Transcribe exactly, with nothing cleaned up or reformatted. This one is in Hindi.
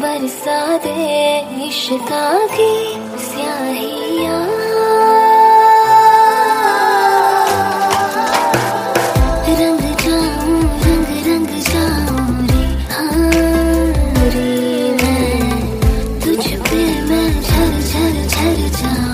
बरसा दे इश्क़ा की स्याहियाँ। रंग जाऊं रंग रंग जाऊं रे हाँ रे मैं तुझ पे मैं झर झर झर जाऊं।